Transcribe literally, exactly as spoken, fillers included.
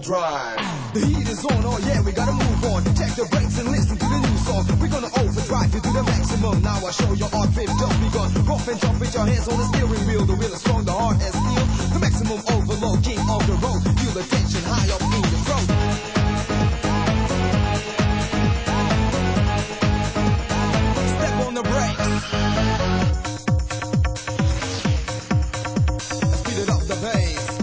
overdrive. The heat is on, oh yeah, we gotta move on. Check the brakes and listen to the new song. We're gonna overdrive you to the maximum. Now I show your art, fit just begun. Rough and tough with your hands on the steering wheel. The wheel is strong, the heart as steel. The maximum overload, king of the road. Feel the tension high up in your throat.